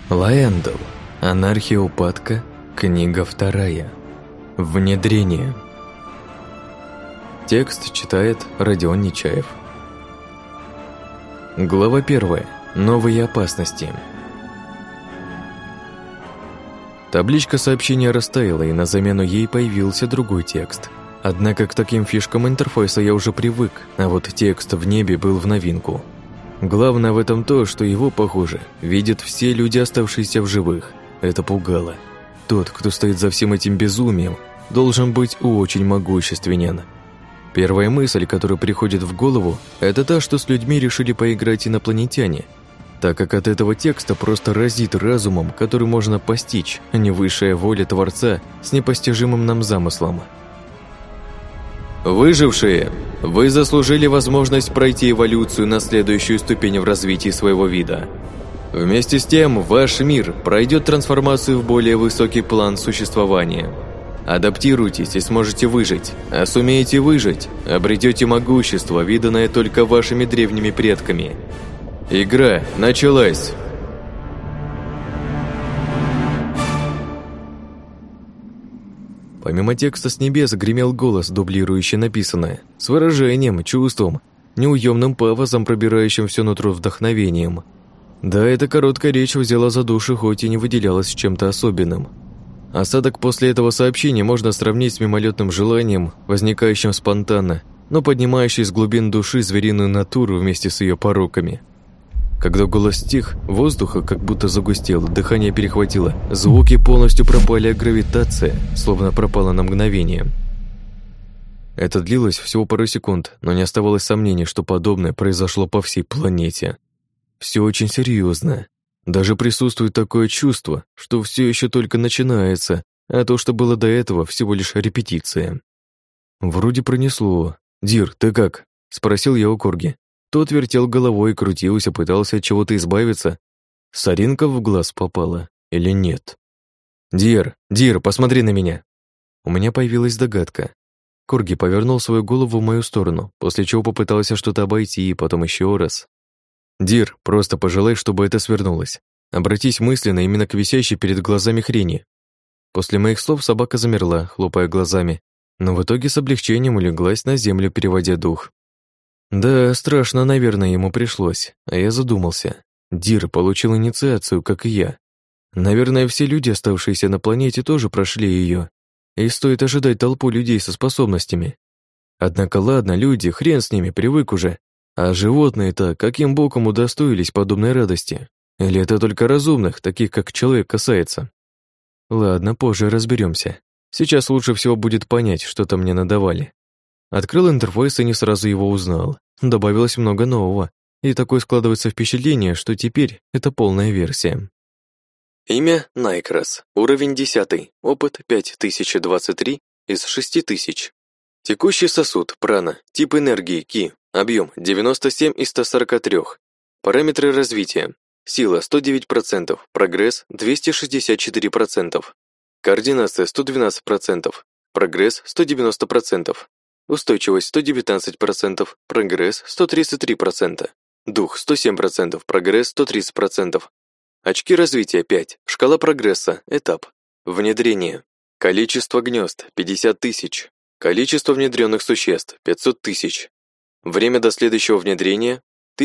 Лаэндл. Анархия упадка. Книга 2. Внедрение. Текст читает Родион Нечаев. Глава 1. Новые опасности. Табличка сообщения растаяла, и на замену ей появился другой текст. Однако к таким фишкам интерфейса я уже привык, а вот текст в небе был в новинку. Главное в этом то, что его, похоже, видят все люди, оставшиеся в живых. Это пугало. Тот, кто стоит за всем этим безумием, должен быть очень могущественен. Первая мысль, которая приходит в голову, это та, что с людьми решили поиграть инопланетяне, так как от этого текста просто разит разумом, который можно постичь, а не высшая воля Творца с непостижимым нам замыслом. Выжившие, вы заслужили возможность пройти эволюцию на следующую ступень в развитии своего вида. Вместе с тем, ваш мир пройдет трансформацию в более высокий план существования. Адаптируйтесь и сможете выжить, а сумеете выжить, обретете могущество, виданное только вашими древними предками. Игра началась! Помимо текста с небес гремел голос, дублирующий написанное, с выражением, чувством, неуемным пафосом, пробирающим все нутро вдохновением. Да, эта короткая речь взяла за душу, хоть и не выделялась чем-то особенным. Осадок после этого сообщения можно сравнить с мимолетным желанием, возникающим спонтанно, но поднимающий из глубин души звериную натуру вместе с ее пороками. Когда голос стих, воздуха как будто загустел, дыхание перехватило, звуки полностью пропали, а гравитация словно пропала на мгновение. Это длилось всего пару секунд, но не оставалось сомнений, что подобное произошло по всей планете. Все очень серьезно. Даже присутствует такое чувство, что все еще только начинается, а то, что было до этого, всего лишь репетиция. Вроде пронесло. «Дир, ты как?» – спросил я у Корги. Тот вертел головой, крутился, пытался от чего-то избавиться. Соринка в глаз попала или нет? «Дир, посмотри на меня!» У меня появилась догадка. Корги повернул свою голову в мою сторону, после чего попытался что-то обойти, и потом еще раз. «Дир, просто пожелай, чтобы это свернулось. Обратись мысленно именно к висящей перед глазами хрени». После моих слов собака замерла, хлопая глазами, но в итоге с облегчением улеглась на землю, переводя дух. Да, страшно, наверное, ему пришлось, а я задумался. Дир получил инициацию, как и я. Наверное, все люди, оставшиеся на планете, тоже прошли ее, и стоит ожидать толпу людей со способностями. Однако ладно, люди, хрен с ними, привык уже. А животные-то каким боком удостоились подобной радости? Или это только разумных, таких как человек, касается? Ладно, позже разберемся. Сейчас лучше всего будет понять, что-то мне надавали. Открыл интерфейс и не сразу его узнал. Добавилось много нового, и такое складывается впечатление, что теперь это полная версия. Имя Найкрас, уровень 10, опыт 5023 из 6000. Текущий сосуд, прана, тип энергии, ки, объем 97 из 143. Параметры развития. Сила 109%, прогресс 264%. Координация 112%, прогресс 190%. Устойчивость 119%, прогресс 133%. Дух 107%, прогресс 130%. Очки развития 5, шкала прогресса, этап. Внедрение. Количество гнезд 50 тысяч. Количество внедренных существ 500 тысяч. Время до следующего внедрения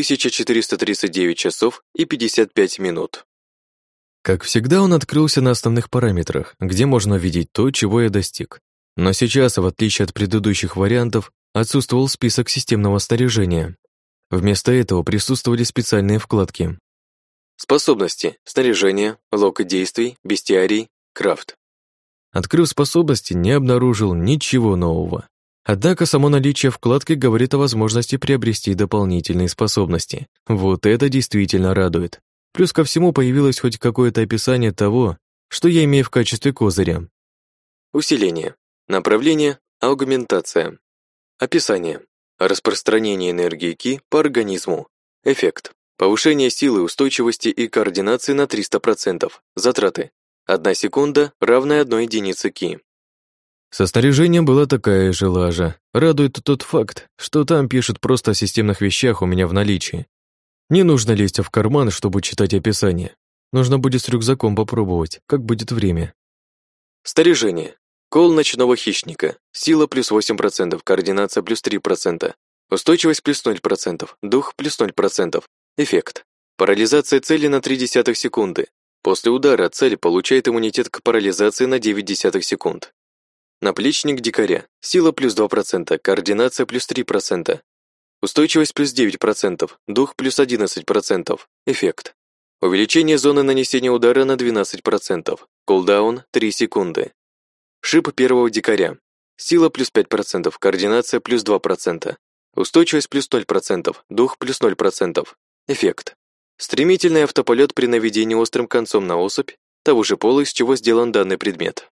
1439 часов и 55 минут. Как всегда, он открылся на основных параметрах, где можно увидеть то, чего я достиг. Но сейчас, в отличие от предыдущих вариантов, отсутствовал список системного снаряжения. Вместо этого присутствовали специальные вкладки. Способности, снаряжение, лог действий, бестиарий, крафт. Открыв способности, не обнаружил ничего нового. Однако само наличие вкладки говорит о возможности приобрести дополнительные способности. Вот это действительно радует. Плюс ко всему появилось хоть какое-то описание того, что я имею в качестве козыря. Усиление. Направление – аугментация. Описание. Распространение энергии ки по организму. Эффект. Повышение силы, устойчивости и координации на 300%. Затраты. 1 секунда равная 1 единице ки. Со снаряжением была такая же лажа. Радует тот факт, что там пишут просто о системных вещах у меня в наличии. Не нужно лезть в карман, чтобы читать описание. Нужно будет с рюкзаком попробовать, как будет время. Снаряжение. Кол ночного хищника. Сила плюс 8%, координация плюс 3%. Устойчивость плюс 0%, дух плюс 0%. Эффект. Парализация цели на 0,3 секунды. После удара цель получает иммунитет к парализации на 0,9 секунд. Наплечник дикаря. Сила плюс 2%, координация плюс 3%. Устойчивость плюс 9%, дух плюс 11%. Эффект. Увеличение зоны нанесения удара на 12%. Кулдаун 3 секунды. Шип первого дикаря. Сила плюс 5%, координация плюс 2%. Устойчивость плюс 0%, дух плюс 0%. Эффект. Стремительный автополет при наведении острым концом на особь того же пола, из чего сделан данный предмет.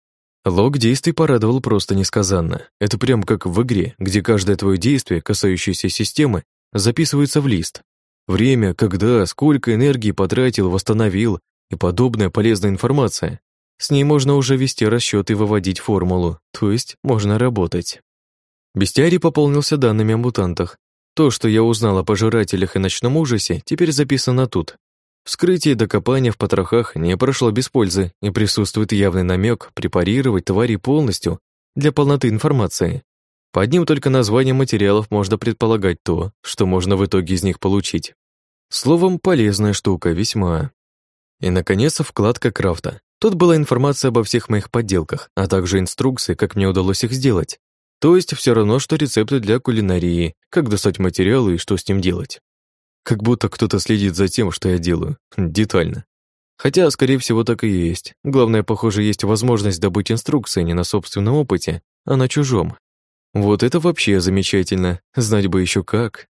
Лог действий порадовал просто несказанно. Это прям как в игре, где каждое твое действие, касающееся системы, записывается в лист. Время, когда, сколько энергии потратил, восстановил и подобная полезная информация. С ней можно уже вести расчеты и выводить формулу, то есть можно работать. Бестиарий пополнился данными о мутантах. То, что я узнал о пожирателях и ночном ужасе, теперь записано тут. Вскрытие и докопание в потрохах не прошло без пользы, и присутствует явный намек препарировать твари полностью для полноты информации. По одним только названиям материалов можно предполагать то, что можно в итоге из них получить. Словом, полезная штука, весьма. И, наконец, вкладка крафта. Тут была информация обо всех моих подделках, а также инструкции, как мне удалось их сделать. То есть все равно, что рецепты для кулинарии, как достать материалы и что с ним делать. Как будто кто-то следит за тем, что я делаю, детально. Хотя, скорее всего, так и есть. Главное, похоже, есть возможность добыть инструкции не на собственном опыте, а на чужом. Вот это вообще замечательно, знать бы еще как.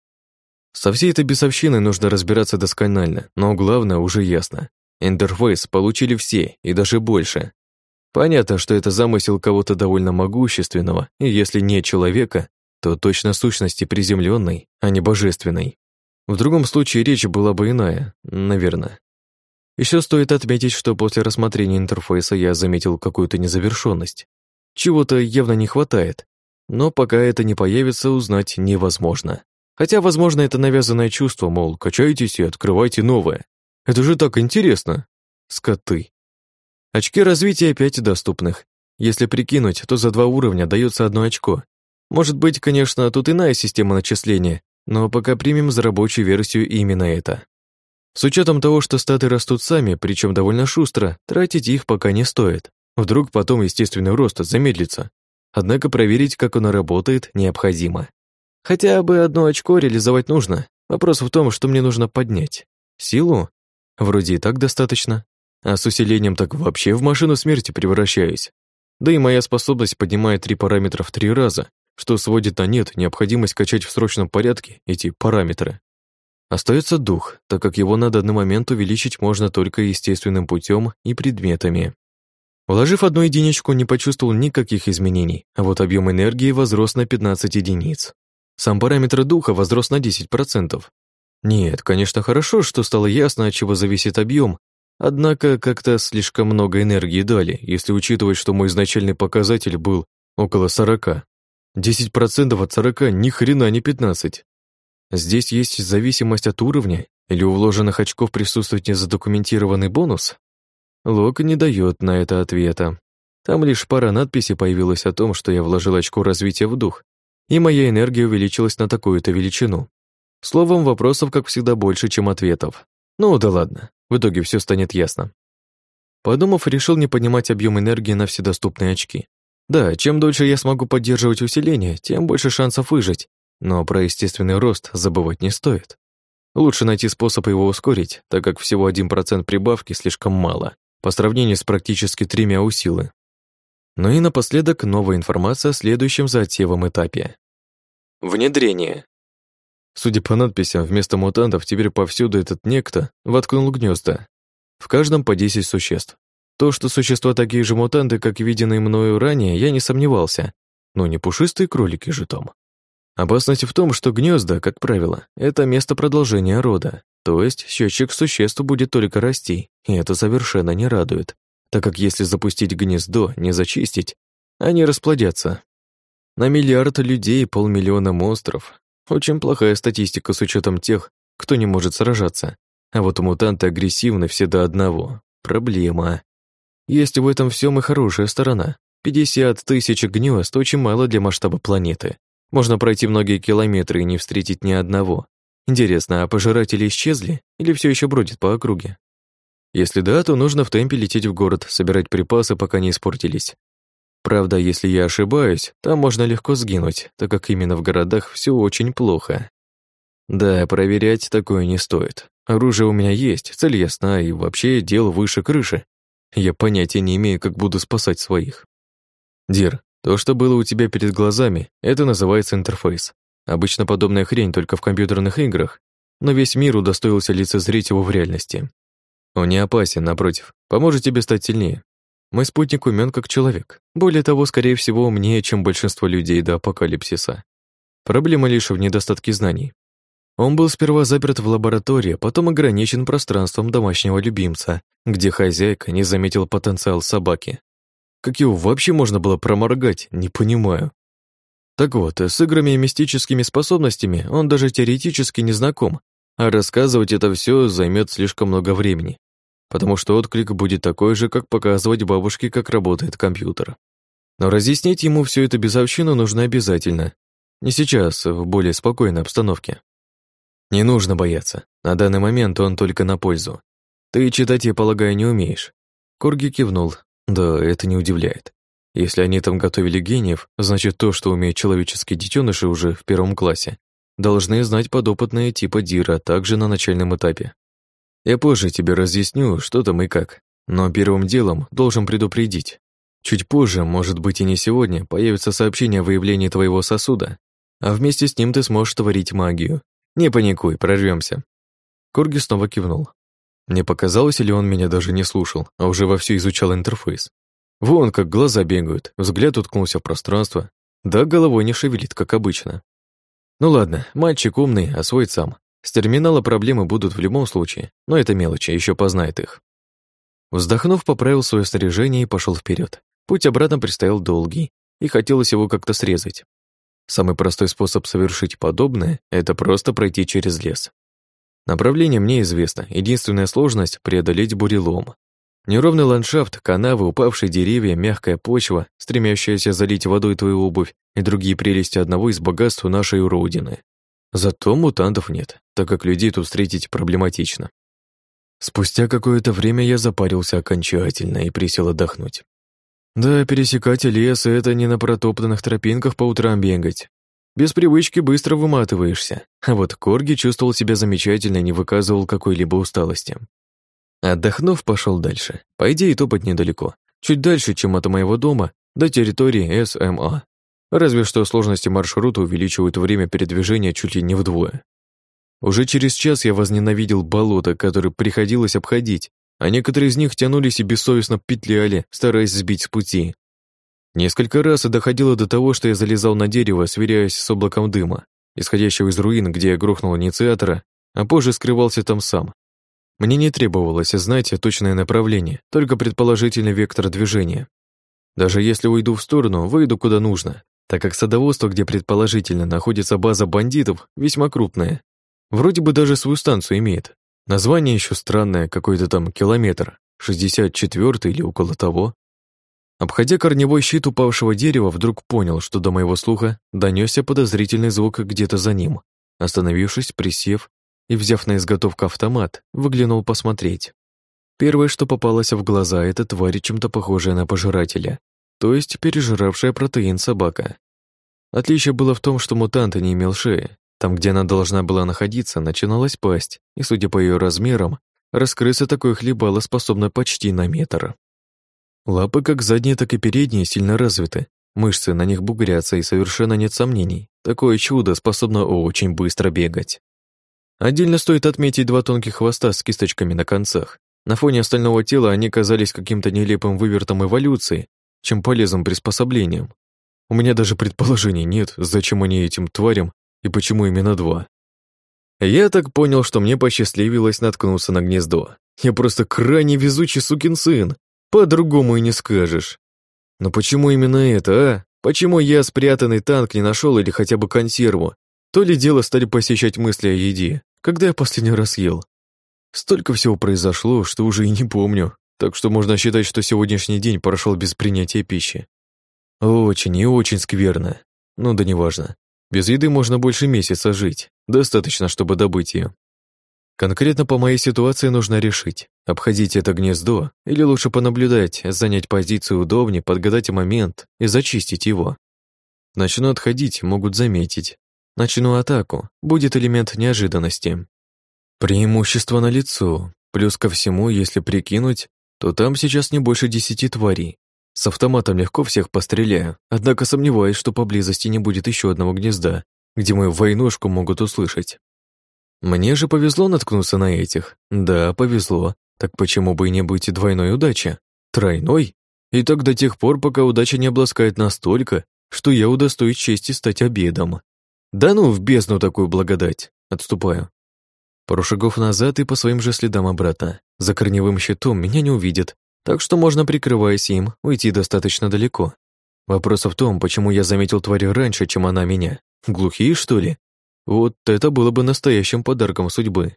Со всей этой бесовщиной нужно разбираться досконально, но главное уже ясно. Интерфейс получили все, и даже больше. Понятно, что это замысел кого-то довольно могущественного, и если не человека, то точно сущности приземленной, а не божественной. В другом случае речь была бы иная, наверное. Еще стоит отметить, что после рассмотрения интерфейса я заметил какую-то незавершенность. Чего-то явно не хватает, но пока это не появится, узнать невозможно. Хотя, возможно, это навязанное чувство, мол, качайтесь и открывайте новое. Это же так интересно. Скоты. Очки развития 5 доступных. Если прикинуть, то за 2 уровня дается 1 очко. Может быть, конечно, тут иная система начисления, но пока примем за рабочую версию именно это. С учетом того, что статы растут сами, причем довольно шустро, тратить их пока не стоит. Вдруг потом естественный рост замедлится. Однако проверить, как оно работает, необходимо. Хотя бы 1 очко реализовать нужно. Вопрос в том, что мне нужно поднять. Силу? Вроде и так достаточно. А с усилением так вообще в машину смерти превращаюсь. Да и моя способность поднимает 3 параметра в 3 раза, что сводит на нет необходимость качать в срочном порядке эти параметры. Остается дух, так как его на данный момент увеличить можно только естественным путем и предметами. Вложив 1 единичку, не почувствовал никаких изменений, а вот объем энергии возрос на 15 единиц. Сам параметр духа возрос на 10%. Нет, конечно, хорошо, что стало ясно, от чего зависит объем, однако как-то слишком много энергии дали, если учитывать, что мой изначальный показатель был около 40. 10% от 40 ни хрена не 15. Здесь есть зависимость от уровня или у вложенных очков присутствует незадокументированный бонус? Лог не дает на это ответа. Там лишь пара надписей появилась о том, что я вложил очко развития в дух, и моя энергия увеличилась на такую-то величину. Словом, вопросов, как всегда, больше, чем ответов. Ну да ладно, в итоге все станет ясно. Подумав, решил не поднимать объем энергии на все доступные очки. Да, чем дольше я смогу поддерживать усиление, тем больше шансов выжить, но про естественный рост забывать не стоит. Лучше найти способ его ускорить, так как всего 1% прибавки слишком мало, по сравнению с практически 3 у силы. Ну и напоследок новая информация о следующем за отсевом этапе. Внедрение. Судя по надписям, вместо мутантов теперь повсюду этот некто воткнул гнезда. В каждом по 10 существ. То, что существа такие же мутанты, как виденные мною ранее, я не сомневался. Но не пушистые кролики же там. Опасность в том, что гнезда, как правило, это место продолжения рода, то есть счетчик существ будет только расти, и это совершенно не радует, так как если запустить гнездо, не зачистить, они расплодятся. На миллиард людей 500 000 монстров. Очень плохая статистика с учетом тех, кто не может сражаться. А вот мутанты агрессивны все до одного. Проблема. Есть в этом всем и хорошая сторона. 50 тысяч гнезд очень мало для масштаба планеты. Можно пройти многие километры и не встретить ни одного. Интересно, а пожиратели исчезли или все еще бродят по округе? Если да, то нужно в темпе лететь в город, собирать припасы, пока не испортились. Правда, если я ошибаюсь, там можно легко сгинуть, так как именно в городах все очень плохо. Да, проверять такое не стоит. Оружие у меня есть, цель ясна, и вообще дело выше крыши. Я понятия не имею, как буду спасать своих. Дир, то, что было у тебя перед глазами, это называется интерфейс. Обычно подобная хрень только в компьютерных играх, но весь мир удостоился лицезреть его в реальности. Он не опасен, напротив, поможет тебе стать сильнее. Мой спутник умён как человек. Более того, скорее всего, умнее, чем большинство людей до апокалипсиса. Проблема лишь в недостатке знаний. Он был сперва заперт в лаборатории, потом ограничен пространством домашнего любимца, где хозяйка не заметила потенциал собаки. Как его вообще можно было проморгать, не понимаю. Так вот, с играми и мистическими способностями он даже теоретически не знаком, а рассказывать это все займет слишком много времени, потому что отклик будет такой же, как показывать бабушке, как работает компьютер. Но разъяснить ему все это безовщину нужно обязательно. Не сейчас, в более спокойной обстановке. Не нужно бояться. На данный момент он только на пользу. Ты читать, я полагаю, не умеешь. Корги кивнул. Да, это не удивляет. Если они там готовили гениев, значит то, что умеют человеческие детеныши уже в 1 классе, должны знать подопытные типа Дира также на начальном этапе. Я позже тебе разъясню, что там и как, но первым делом должен предупредить. Чуть позже, может быть и не сегодня, появится сообщение о выявлении твоего сосуда, а вместе с ним ты сможешь творить магию. Не паникуй, прорвемся. Корги снова кивнул. Мне показалось, или он меня даже не слушал, а уже вовсю изучал интерфейс. Вон как глаза бегают, взгляд уткнулся в пространство, да головой не шевелит, как обычно. Ну ладно, мальчик умный, освоит сам. С терминала проблемы будут в любом случае, но это мелочи, еще познает их. Вздохнув, поправил свое снаряжение и пошел вперед. Путь обратно предстоял долгий, и хотелось его как-то срезать. Самый простой способ совершить подобное — это просто пройти через лес. Направление мне известно, единственная сложность — преодолеть бурелом. Неровный ландшафт, канавы, упавшие деревья, мягкая почва, стремящаяся залить водой твою обувь и другие прелести одного из богатств нашей родины. Зато мутантов нет, так как людей тут встретить проблематично. Спустя какое-то время я запарился окончательно и присел отдохнуть. Да, пересекать лес — это не на протоптанных тропинках по утрам бегать. Без привычки быстро выматываешься, а вот Корги чувствовал себя замечательно и не выказывал какой-либо усталости. Отдохнув, пошел дальше. По идее, топать недалеко. Чуть дальше, чем от моего дома, до территории СМА. Разве что сложности маршрута увеличивают время передвижения чуть ли не вдвое. Уже через час я возненавидел болота, которые приходилось обходить, а некоторые из них тянулись и бессовестно петляли, стараясь сбить с пути. Несколько раз и доходило до того, что я залезал на дерево, сверяясь с облаком дыма, исходящего из руин, где я грохнул инициатора, а позже скрывался там сам. Мне не требовалось знать точное направление, только предположительный вектор движения. Даже если уйду в сторону, выйду куда нужно, так как садоводство, где предположительно находится база бандитов, весьма крупное. Вроде бы даже свою станцию имеет. Название еще странное, какой-то там километр, 64-й или около того. Обходя корневой щит упавшего дерева, вдруг понял, что до моего слуха донесся подозрительный звук где-то за ним. Остановившись, присев и, взяв на изготовку автомат, выглянул посмотреть. Первое, что попалось в глаза, это тварь, чем-то похожая на пожирателя, то есть пережиравшая протеин собака. Отличие было в том, что мутант не имел шеи. Там, где она должна была находиться, начиналась пасть, и, судя по ее размерам, раскрыться такое хлебало способно почти на метр. Лапы, как задние, так и передние, сильно развиты. Мышцы на них бугрятся, и совершенно нет сомнений. Такое чудо способно очень быстро бегать. Отдельно стоит отметить 2 тонких хвоста с кисточками на концах. На фоне остального тела они казались каким-то нелепым вывертом эволюции, чем полезным приспособлением. У меня даже предположений нет, зачем они этим тварям и почему именно 2. Я так понял, что мне посчастливилось наткнуться на гнездо. Я просто крайне везучий сукин сын, по-другому и не скажешь. Но почему именно это, а? Почему я спрятанный танк не нашел или хотя бы консерву? То ли дело стали посещать мысли о еде. Когда я последний раз ел? Столько всего произошло, что уже и не помню, так что можно считать, что сегодняшний день прошел без принятия пищи. Очень и очень скверно. Ну да неважно. Без еды можно больше месяца жить. Достаточно, чтобы добыть ее. Конкретно по моей ситуации нужно решить, обходить это гнездо или лучше понаблюдать, занять позицию удобнее, подгадать момент и зачистить его. Начну отходить, могут заметить. Начну атаку, будет элемент неожиданности. Преимущество налицо. Плюс ко всему, если прикинуть, то там сейчас не больше 10 тварей. С автоматом легко всех постреляю, однако сомневаюсь, что поблизости не будет еще одного гнезда, где мою войнушку могут услышать. Мне же повезло наткнуться на этих. Да, повезло. Так почему бы и не быть двойной удачи? Тройной? И так до тех пор, пока удача не обласкает настолько, что я удостоюсь чести стать обедом. Да ну, в бездну такую благодать. Отступаю. Пару шагов назад и по своим же следам обратно. За корневым щитом меня не увидят, так что можно, прикрываясь им, уйти достаточно далеко. Вопрос в том, почему я заметил тварь раньше, чем она меня. Глухие, что ли? Вот это было бы настоящим подарком судьбы.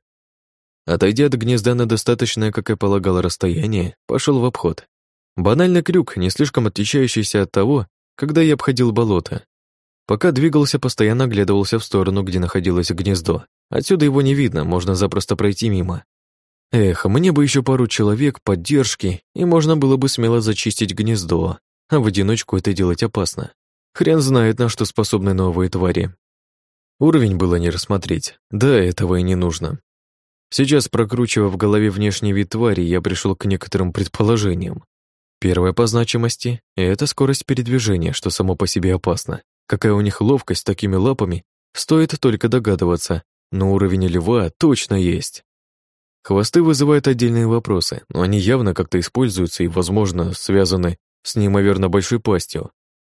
Отойдя от гнезда на достаточное, как и полагало, расстояние, пошел в обход. Банальный крюк, не слишком отличающийся от того, когда я обходил болото. Пока двигался, постоянно оглядывался в сторону, где находилось гнездо. Отсюда его не видно, можно запросто пройти мимо. Эх, мне бы еще пару человек, поддержки, и можно было бы смело зачистить гнездо, а в одиночку это делать опасно. Хрен знает, на что способны новые твари. Уровень было не рассмотреть, да этого и не нужно. Сейчас, прокручивая в голове внешний вид твари, я пришел к некоторым предположениям. Первое по значимости — это скорость передвижения, что само по себе опасно. Какая у них ловкость с такими лапами, стоит только догадываться, но уровень льва точно есть. Хвосты вызывают отдельные вопросы, но они явно как-то используются и, возможно, связаны с неимоверно большой пастью.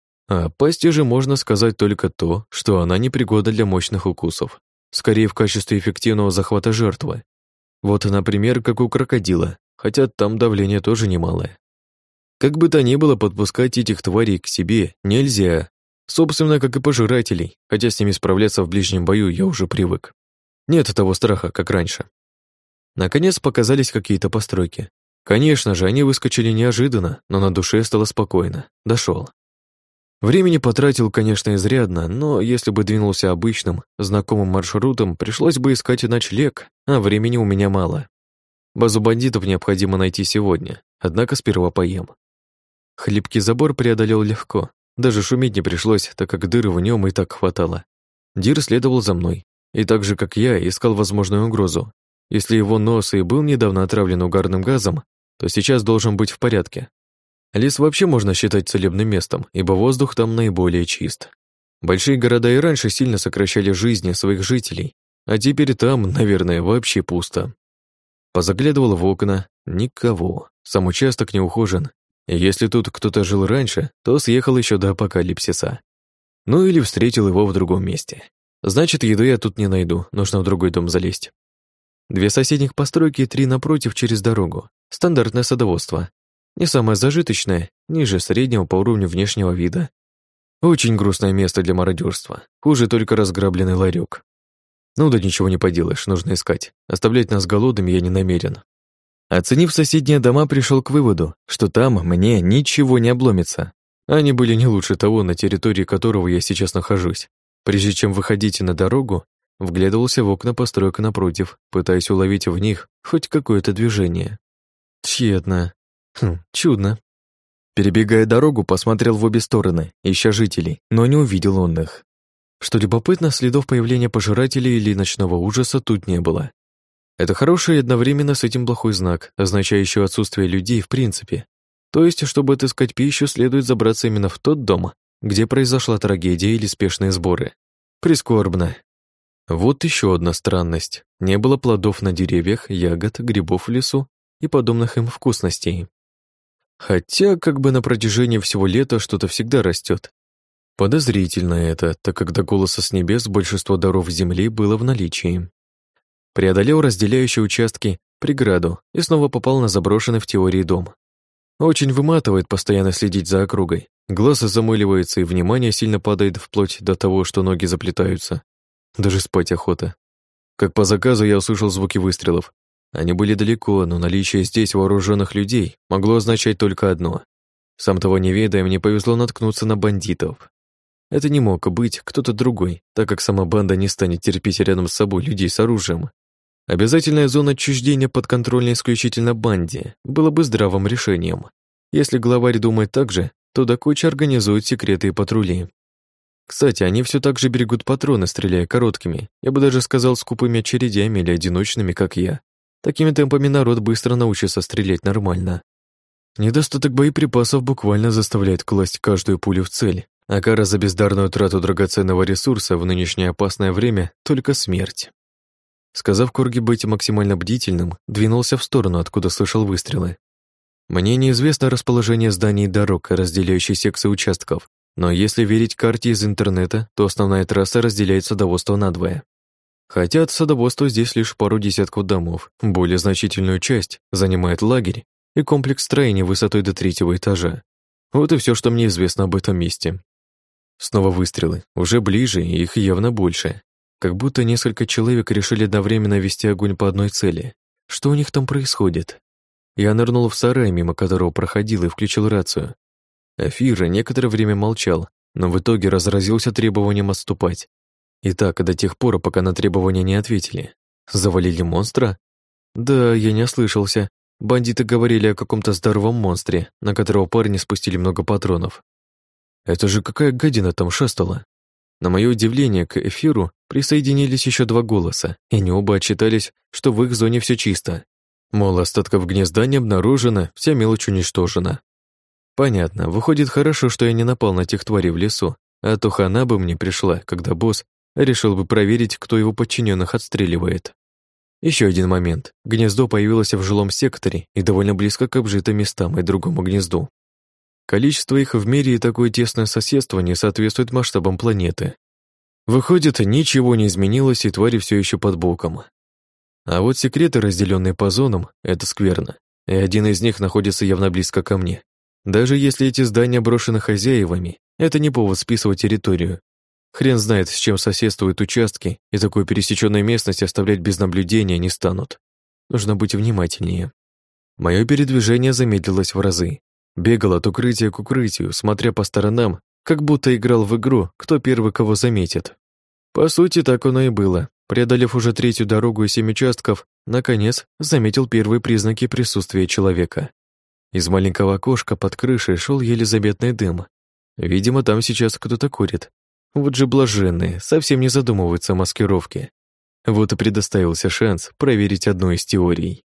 А пасти же можно сказать только то, что она непригодна для мощных укусов, скорее в качестве эффективного захвата жертвы. Вот, например, как у крокодила, хотя там давление тоже немалое. Как бы то ни было, подпускать этих тварей к себе нельзя, собственно, как и пожирателей, хотя с ними справляться в ближнем бою я уже привык. Нет того страха, как раньше. Наконец показались какие-то постройки. Конечно же, они выскочили неожиданно, но на душе стало спокойно. Дошел. Времени потратил, конечно, изрядно, но если бы двинулся обычным, знакомым маршрутом, пришлось бы искать ночлег, а времени у меня мало. Базу бандитов необходимо найти сегодня, однако сперва поем. Хлипкий забор преодолел легко, даже шуметь не пришлось, так как дыры в нем и так хватало. Дир следовал за мной, и так же, как я, искал возможную угрозу. Если его нос и был недавно отравлен угарным газом, то сейчас должен быть в порядке. Лес вообще можно считать целебным местом, ибо воздух там наиболее чист. Большие города и раньше сильно сокращали жизни своих жителей, а теперь там, наверное, вообще пусто. Позаглядывал в окна — никого, сам участок не ухожен, и если тут кто-то жил раньше, то съехал еще до апокалипсиса. Ну или встретил его в другом месте. Значит, еду я тут не найду, нужно в другой дом залезть. 2 соседних постройки и 3 напротив через дорогу. Стандартное садоводство. Не самое зажиточное, ниже среднего по уровню внешнего вида. Очень грустное место для мародерства. Хуже только разграбленный ларек. Ну да ничего не поделаешь, нужно искать. Оставлять нас голодными я не намерен. Оценив соседние дома, пришел к выводу, что там мне ничего не обломится. Они были не лучше того, на территории которого я сейчас нахожусь. Прежде чем выходить на дорогу, вглядывался в окна построек напротив, пытаясь уловить в них хоть какое-то движение. Тщетно. Чудно. Перебегая дорогу, посмотрел в обе стороны, ища жителей, но не увидел он их. Что любопытно, следов появления пожирателей или ночного ужаса тут не было. Это хороший и одновременно с этим плохой знак, означающий отсутствие людей в принципе. То есть, чтобы отыскать пищу, следует забраться именно в тот дом, где произошла трагедия или спешные сборы. Прискорбно. Вот еще одна странность. Не было плодов на деревьях, ягод, грибов в лесу и подобных им вкусностей. Хотя, как бы на протяжении всего лета что-то всегда растет. Подозрительно это, так как до голоса с небес большинство даров земли было в наличии. Преодолел разделяющие участки, преграду, и снова попал на заброшенный в теории дом. Очень выматывает постоянно следить за округой. Глаз замыливается, и внимание сильно падает вплоть до того, что ноги заплетаются. Даже спать охота. Как по заказу я услышал звуки выстрелов. Они были далеко, но наличие здесь вооруженных людей могло означать только одно. Сам того не ведая, мне повезло наткнуться на бандитов. Это не мог быть кто-то другой, так как сама банда не станет терпеть рядом с собой людей с оружием. Обязательная зона отчуждения подконтрольна исключительно банде было бы здравым решением. Если главарь думает так же, то до кучи организует секреты и патрули. Кстати, они все так же берегут патроны, стреляя короткими, я бы даже сказал, скупыми очередями или одиночными, как я. Такими темпами народ быстро научится стрелять нормально. Недостаток боеприпасов буквально заставляет класть каждую пулю в цель, а кара за бездарную трату драгоценного ресурса в нынешнее опасное время — только смерть. Сказав Корги быть максимально бдительным, двинулся в сторону, откуда слышал выстрелы. Мне неизвестно расположение зданий и дорог, разделяющих секции участков, но если верить карте из интернета, то основная трасса разделяет садоводство надвое. Хотя от садоводства здесь лишь пару десятков домов, более значительную часть занимает лагерь и комплекс строений высотой до 3-го этажа. Вот и все, что мне известно об этом месте. Снова выстрелы, уже ближе, и их явно больше. Как будто несколько человек решили одновременно вести огонь по одной цели. Что у них там происходит? Я нырнул в сарай, мимо которого проходил, и включил рацию. Афира некоторое время молчал, но в итоге разразился требованием отступать. И так до тех пор, пока на требования не ответили. Завалили монстра? Да, я не ослышался. Бандиты говорили о каком-то здоровом монстре, на которого парни спустили много патронов. Это же какая гадина там шастала? На мое удивление, к эфиру присоединились еще 2 голоса, и они оба отчитались, что в их зоне все чисто. Мол, остатков гнезда не обнаружено, вся мелочь уничтожена. Понятно, выходит хорошо, что я не напал на тех тварей в лесу, а то хана бы мне пришла, когда босс решил бы проверить, кто его подчиненных отстреливает. Еще один момент. Гнездо появилось в жилом секторе и довольно близко к обжитым местам и другому гнезду. Количество их в мире и такое тесное соседство не соответствует масштабам планеты. Выходит, ничего не изменилось, и твари все еще под боком. А вот секреты, разделенные по зонам, это скверно, и один из них находится явно близко ко мне. Даже если эти здания брошены хозяевами, это не повод списывать территорию. Хрен знает, с чем соседствуют участки, и такую пересеченную местность оставлять без наблюдения не станут. Нужно быть внимательнее. Мое передвижение замедлилось в разы. Бегал от укрытия к укрытию, смотря по сторонам, как будто играл в игру, кто первый кого заметит. По сути, так оно и было. Преодолев уже 3-ю дорогу и 7 участков, наконец, заметил первые признаки присутствия человека. Из маленького окошка под крышей шел еле заметный дым. Видимо, там сейчас кто-то курит. Вот же блаженные, совсем не задумываются о маскировке. Вот и предоставился шанс проверить одну из теорий.